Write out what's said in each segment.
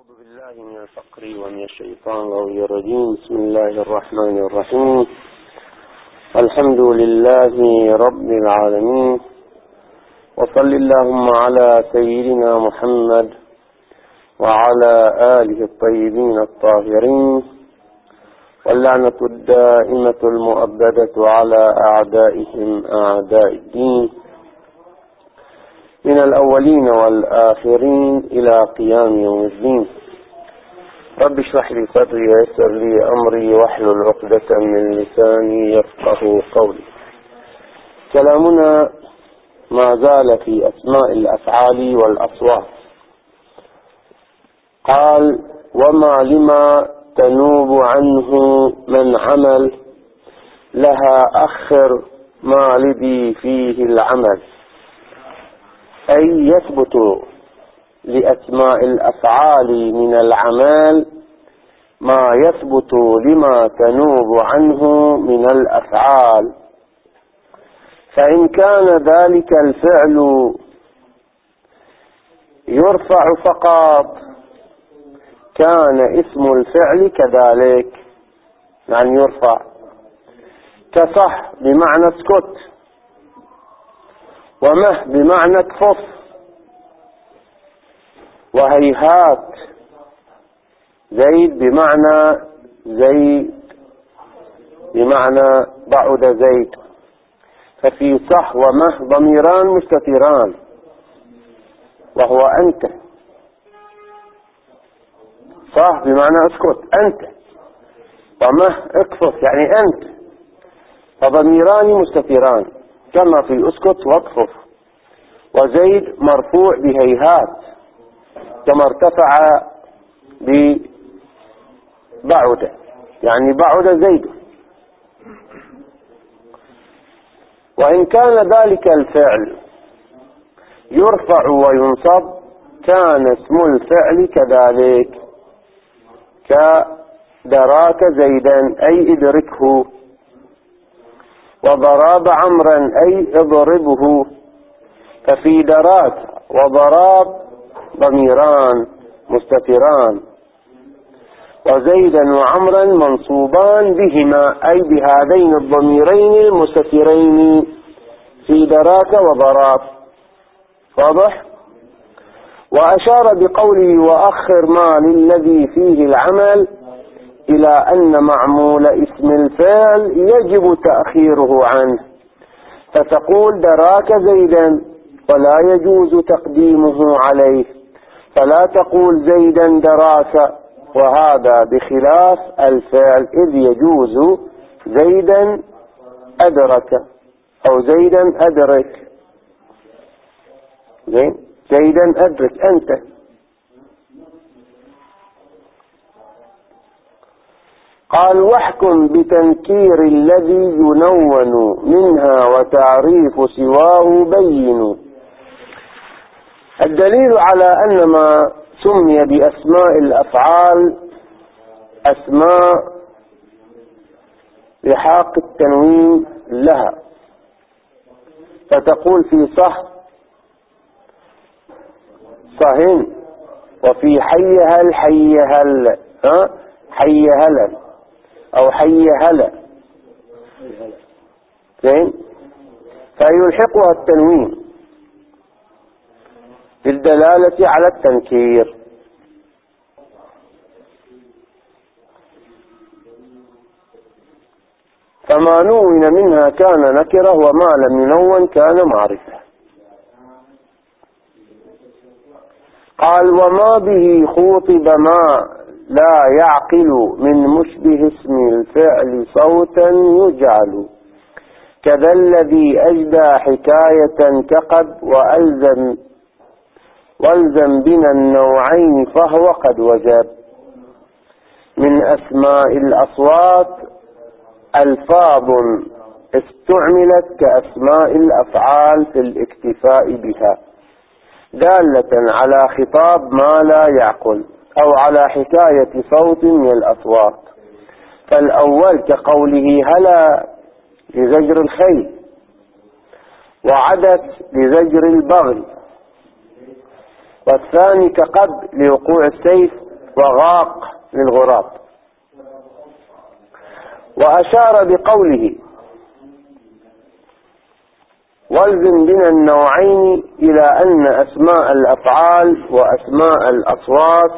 أعوذ بالله من الفقر ومن الشيطان الرجيم. بسم الله الرحمن الرحيم. الحمد لله رب العالمين، وصل اللهم على سيدنا محمد وعلى آله الطيبين الطاهرين، واللعنة الدائمة المؤبدة على أعدائهم أعداء الدين من الأولين والآخرين إلى قيام يوم الدين. رب اشرح لي صدري ويسر لي أمري واحلل عقدة من لساني يفقه قولي. كلامنا ما زال في أسماء الأفعال والأصوات. قال: وما لما تنوب عنه من عمل لها أخر ما لدي فيه العمل، أي يثبت لأسماء الأفعال من العمل ما يثبت لما تنوب عنه من الأفعال. فإن كان ذلك الفعل يرفع فقط كان اسم الفعل كذلك، يعني يرفع، كصح بمعنى اسكت، ومه بمعنى اكفف، وهيهات زيد بمعنى زيد بمعنى بعد زيد. ففي صح ومه ضميران مستتران، وهو أنت. صح بمعنى اسكت أنت، ومه اكفف يعني أنت، فضميران مستتران كما في اسكت واكفف. وزيد مرفوع بهيهات كما ارتفع ببعد، يعني بعد زيد. وإن كان ذلك الفعل يرفع وينصب كان اسم الفعل كذلك، كدراك زيدا أي ادركه، وضراب عمرا أي اضربه. ففي دراك وضراب ضميران مستتران، وزيدا وعمرا منصوبان بهما أي بهذين الضميرين المستترين في دراك وضراب. واضح؟ وأشار بقوله وأخر ما للذي فيه العمل إلى أن معمول اسم الفعل يجب تأخيره عنه، فتقول دراك زيدا ولا يجوز تقديمه عليه، فلا تقول زيدا دراك، وهذا بخلاف الفعل، إذ يجوز زيدا أدرك أو زيدا أدرك. زيدا أدرك أنت. قال: واحكم بتنكير الذي ينون منها وتعريف سواه بين. الدليل على أن ما سمي بأسماء الأفعال أسماء لحاق التنوين لها، فتقول في صح صهن، وفي حي هل حي هل، حي هلا أو حي هلا، زين، فيلحقها التنوين للدلالة على التنكير. فما نون منها كان نكرة، وما لم ينون كان معرفة. قال: وما به خوطب ما لا يعقل من مشبه اسم الفعل صوتا يجعل، كذا الذي أجدى حكاية كقد والزم بنا النوعين فهو قد وجب. من أسماء الأصوات ألفاظ استعملت كأسماء الأفعال في الاكتفاء بها، دالة على خطاب ما لا يعقل أو على حكاية صوت من الأصوات. فالأول كقوله هلا لزجر الخيل، وعدت لزجر البغل، والثاني كقد لوقوع السيف وغاق للغراب. وأشار بقوله والزم بنا النوعين إلى أن أسماء الأفعال وأسماء الأصوات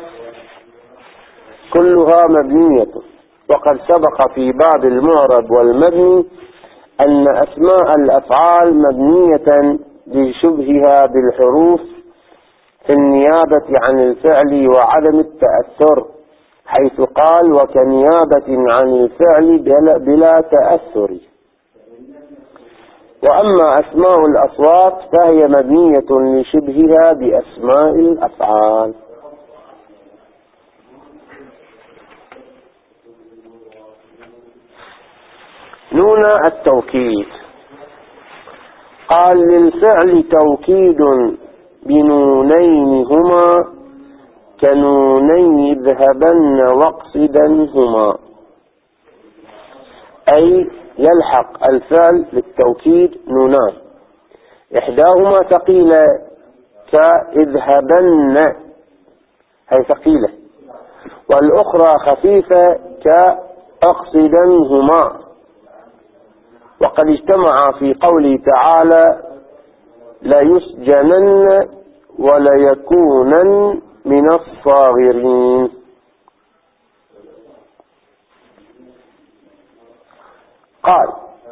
كلها مبنية، وقد سبق في باب المعرب والمبني أن أسماء الأفعال مبنية لشبهها بالحروف في النيابة عن الفعل وعدم التأثر، حيث قال وكنيابة عن الفعل بلا تأثر. وأما أسماء الأصوات فهي مبنية لشبهها بأسماء الأفعال. نون التوكيد. قال للفعل توكيد بنونين هما كنوني اذهبن واقصدن هما، أي يلحق الفعل للتوكيد نونان، إحداهما ثقيلة كاذهبن هي ثقيلة، والأخرى خفيفة كأقصدنهما. وقد اجتمع في قوله تعالى ليسجنن وليكونن من الصاغرين. قال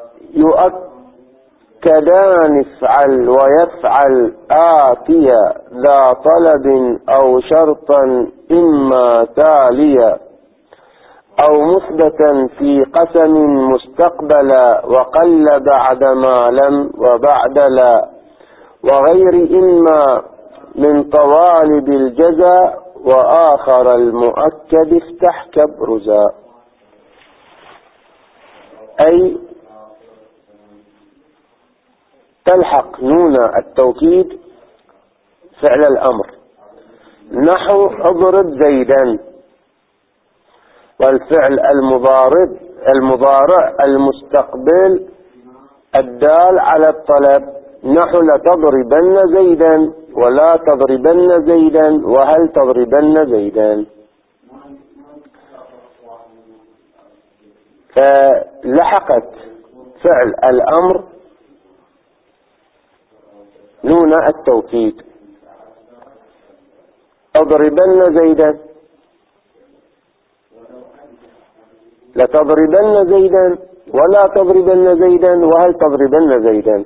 يؤكدان افعل ويفعل آتيا ذا طلب أو شرطا إما تاليا أو مثبتا في قسم مستقبلا وقل بعد ما لم وبعد لا وغير إما من طوالب الجزاء وآخر المؤكد افتح كبرزا، أي تلحق نون التوكيد فعل الأمر نحو اضرب زيدا، والفعل المضارع المستقبل الدال على الطلب نحو لتضربن زيدا ولا تضربن زيدا وهل تضربن زيدا. فلحقت فعل الأمر نون التوكيد اضربن زيدا لتضربن زيدا ولا تضربن زيدا وهل تضربن زيدا.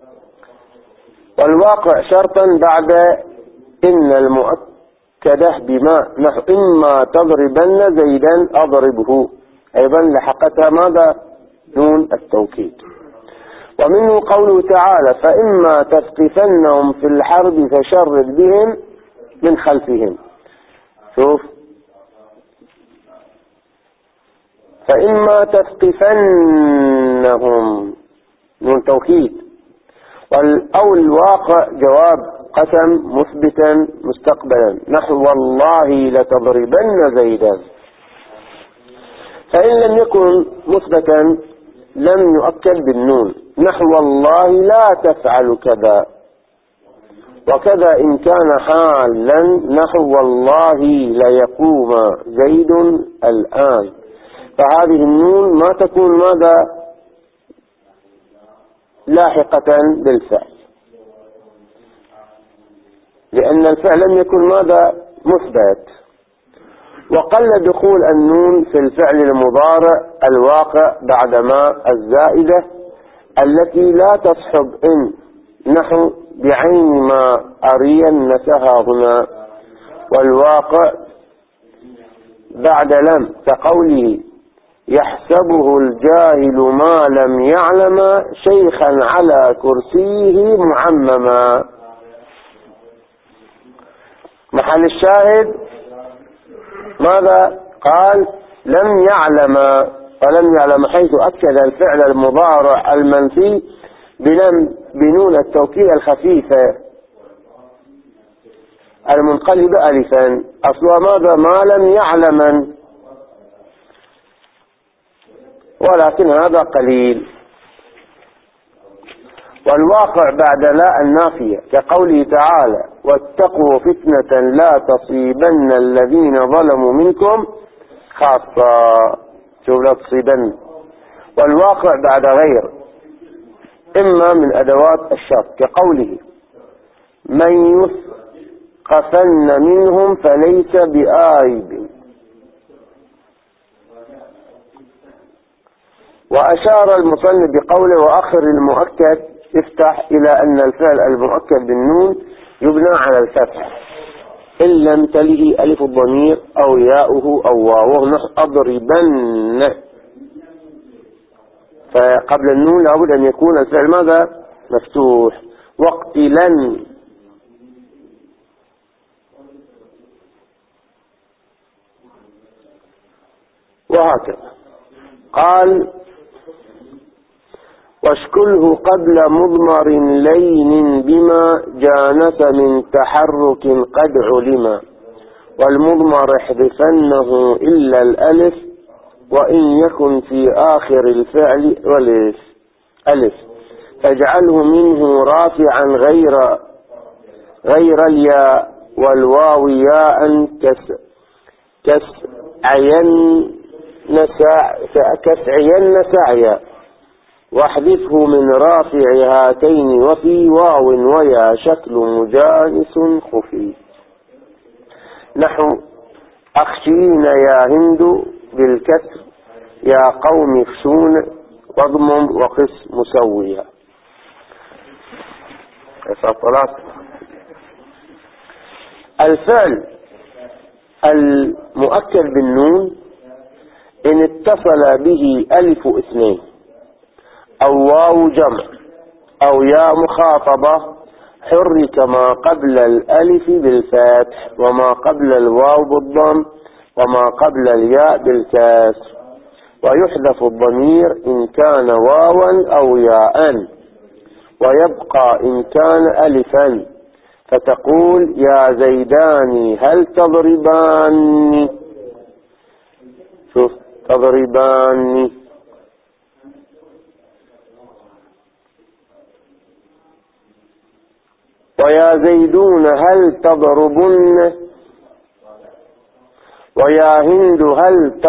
والواقع شرطا بعد إن المؤكدة بما نحو إما تضربن زيدا أضربه، أيضا لحقتها ماذا؟ نون التوكيد. ومنه قوله تعالى فإما تثقفنهم في الحرب فشرد بهم من خلفهم. شوف فإما تثقفنهم نون توكيد، أو الواقع جواب قسم مثبتا مستقبلا نحو والله لتضربن زيدا. فإن لم يكن مثبتا لم يؤكد بالنون نحو والله لا تفعل كذا، وكذا إن كان حالا نحو والله ليقوم زيد الآن. فهذه النون ما تكون ماذا؟ لاحقة بالفعل، لأن الفعل لم يكن ماذا؟ مثبت. وقل دخول النون في الفعل المضارع الواقع بعد ما الزائدة التي لا تصحب إن نحو بعين ما أرينتها هنا، والواقع بعد لم كقوله يحسبه الجاهل ما لم يعلم شيخا على كرسيه معمما. محل الشاهد ماذا؟ قال لم يعلم، ولم يعلم حيث أكد الفعل المضارع المنفي بنون التوكيد الخفيفة المنقلبة ألفا، أصلها ماذا؟ ما لم يعلم، ولكن هذا قليل. والواقع بعد لا النافية كقوله تعالى واتقوا فتنة لا تصيبن الذين ظلموا منكم خاصة. شوف لا تصيبن. والواقع بعد غير إما من أدوات الشرط كقوله من يثقفن منهم فليس بآيب. وأشار المصنف بقوله وأخر المؤكد افتح إلى أن الفعل المؤكد بالنون يبنى على الفتح إن لم تله ألف الضمير أو ياؤه أو واوه نحو أضربن. فقبل النون لابد أن يكون الفعل ماذا؟ مفتوح. واقتلن وهكذا. قال واشكله قبل مضمر لين بما جانس من تحرك قد علما والمضمر احذفنه إلا الألف وإن يكن في آخر الفعل ألف فاجعله منه رافعا غير الياء والواو ياء كسعين سعيا واحذفه من رافع هاتين وفي واو ويا شكل مجانس خفي نحو أخشين يا هند بالكسر يا قوم اخشون واضمم وقس مسويا. الفعل المؤكد بالنون إن اتصل به ألف اثنين أو واو جمع أو ياء مخاطبة حرك ما قبل الألف بالفتح وما قبل الواو بالضم وما قبل الياء بالكسر ويحذف الضمير إن كان واوا أو ياء ويبقى إن كان ألفا فتقول يا زيدان هل تضربان. شوف تضربان. ويا زيدون هل تضربن ويا هند هل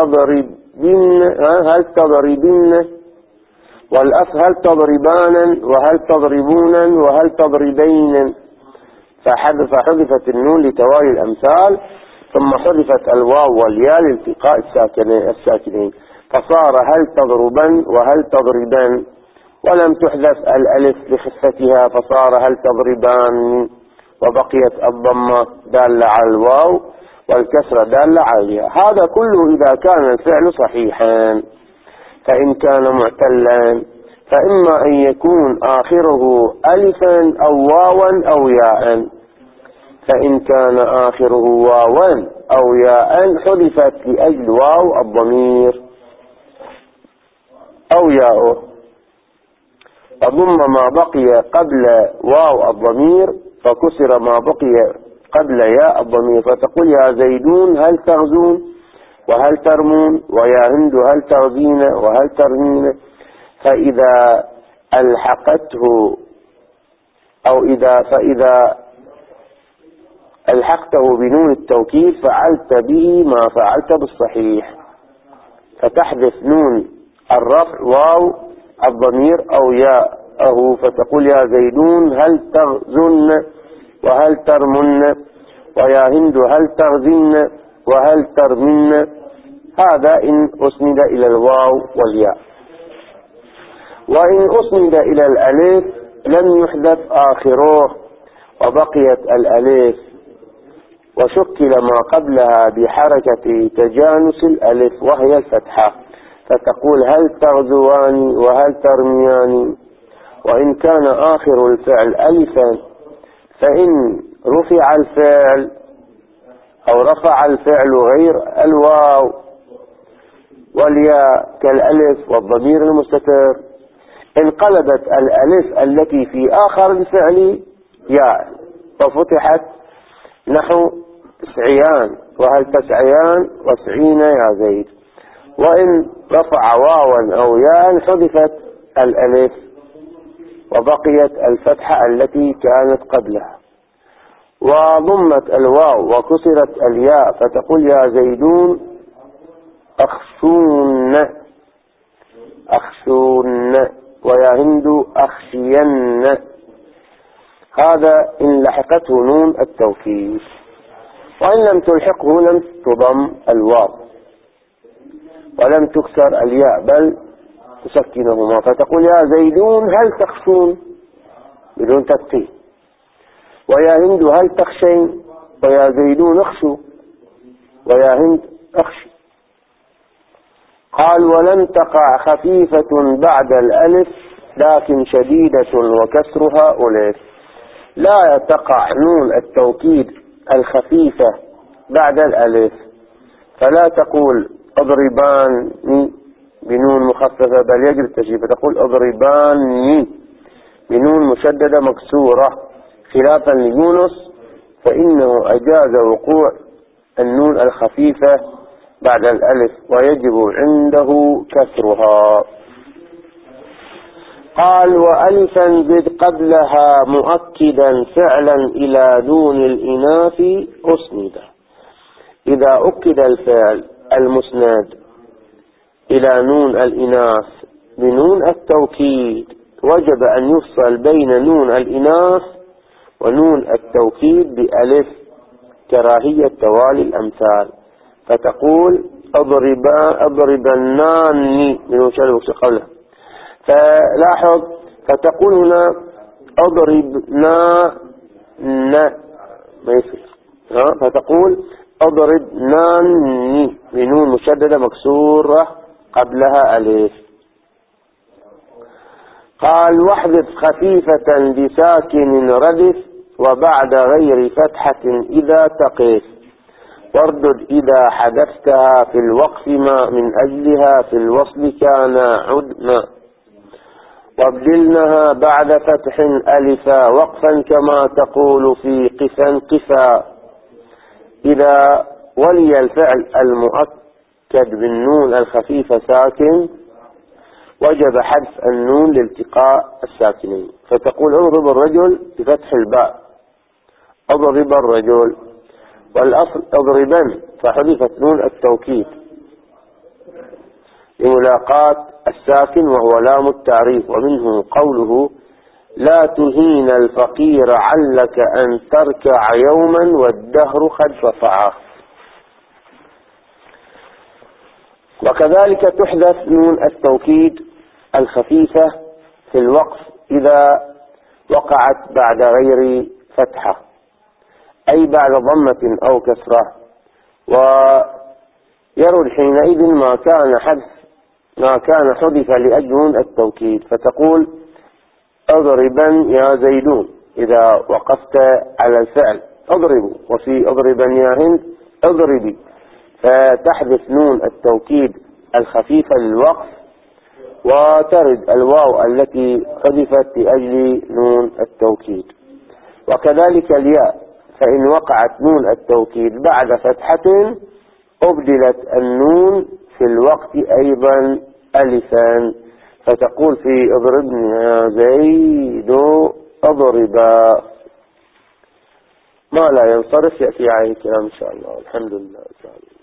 تضربن والأف هل تضربانا وهل تضربونا وهل تضربين فحذفت النون لتوالي الأمثال ثم حذفت الواو والياء لالتقاء الساكنين فصار هل تضربن وهل تضربان ولم تحذف الألف لخفتها فصار هل تضربان وبقيت الضمة دالة على الواو والكسرة دالة عليها. هذا كله إذا كان الفعل صحيحا. فإن كان معتلا فإما أن يكون آخره ألفا أو واوا أو ياء فإن كان آخره واوا أو ياء حذفت لأجل واو الضمير أو ياءه فضم ما بقي قبل واو الضمير فكسر ما بقي قبل ياء الضمير فتقول يا زيدون هل تغزون وهل ترمون ويا هند هل تغزين وهل ترمين فإذا ألحقته فإذا ألحقته بنون التوكيد فعلت به ما فعلت بالصحيح فتحذف نون الرفع واو الضمير أو ياءه فتقول يا زيدون هل تغزن وهل ترمن ويا هند هل تغزن وهل ترمن. هذا إن أسند إلى الواو والياء. وإن أسند إلى الألف لم يحذف آخره وبقيت الألف وشكل ما قبلها بحركة تجانس الألف وهي الفتحة فتقول هل تغزوان وهل ترميان. وإن كان آخر الفعل ألفا فإن رفع الفعل أو رفع الفعل غير الواو والياء كالألف والضمير المستتر انقلبت الألف التي في آخر الفعل ياء وفتحت نحو تسعيان وهل تسعيان وسعين يا زيد. وإن رفع واوا أو ياء حذفت الألف وبقيت الفتحة التي كانت قبلها، وضمت الواو وكسرت الياء فتقول يا زيدون أخشون أخشون، ويا هند أخشين. هذا إن لحقته نون التوكيد، وإن لم تلحقه لم تضم الواو ولم تكسر الياء بل تسكنهما، فتقول يا زيدون هل تخشون بدون تثقيل، ويا هند هل تخشين، ويا زيدون اخشوا، ويا هند اخشي. قال ولم تقع خفيفة بعد الألف لكن شديدة وكسرها ألف. لا تقع نون التوكيد الخفيفة بعد الألف، فلا تقول اضربان بنون مخففة بل يجب التشديد، فتقول اضربان بنون مشددة مكسورة خلافا ليونس، فإنه أجاز وقوع النون الخفيفة بعد الألف ويجب عنده كسرها. قال وألفا زد قبلها مؤكدا فعلا إلى نون الإناث أسند. إذا أكد الفعل المسند إلى نون الإناث بنون التوكيد وجب أن يفصل بين نون الإناث ونون التوكيد بألف كراهية توالي الأمثال، فتقول أضربنان من وشال قولها. فلاحظ فتقول هنا أضربنا ما يصير، فتقول أضربنان بنون مشددة مكسورة قبلها ألف. قال واحذف خفيفة بساكن ردف وبعد غير فتحة إذا تقف، واردد إذا حذفتها في الوقف ما من أجلها في الوصل كان عدنا، وابدلنها بعد فتح ألفا وقفا كما تقول في قفا قفا. إذا ولي الفعل المؤكد بالنون الخفيفة ساكن وجب حذف النون لالتقاء الساكنين، فتقول اضرب الرجل بفتح الباء اضرب الرجل، والأصل اضربن فحذفت نون التوكيد لملاقاة الساكن وهو لام التعريف. ومنه قوله لا تهين الفقير علك أن تركع يوما والدهر قد رفعه. وكذلك تحذف نون التوكيد الخفيفة في الوقف إذا وقعت بعد غير فتحة أي بعد ضمة أو كسرة، ويرد حينئذ ما كان حذف لأجل نون التوكيد، فتقول اضربا يا زيدون إذا وقفت على الفعل اضربوا، وفي اضربا يا هند اضربي، فتحذف نون التوكيد الخفيفة للوقف وترد الواو التي حذفت لأجل نون التوكيد. وكذلك الياء، فإن وقعت نون التوكيد بعد فتحة أبدلت النون في الوقت أيضا ألفا، فتقول في اضربني يا زيد اضربا. ما لا ينصرف يأتي عليه الكلام إن شاء الله. الحمد لله.